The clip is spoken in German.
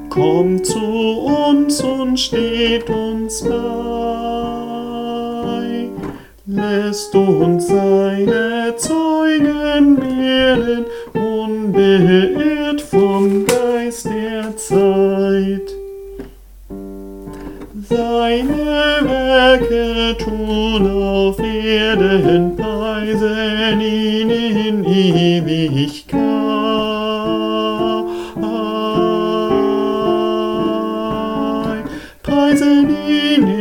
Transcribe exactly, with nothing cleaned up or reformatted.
kommt zu uns und steht uns bei. Lässt uns seine Zeugen werden, unbeirrt vom Geist der Zeit. Seine Werke tun auf Erden, preisen ihn in Ewigkeit. Preisen ihn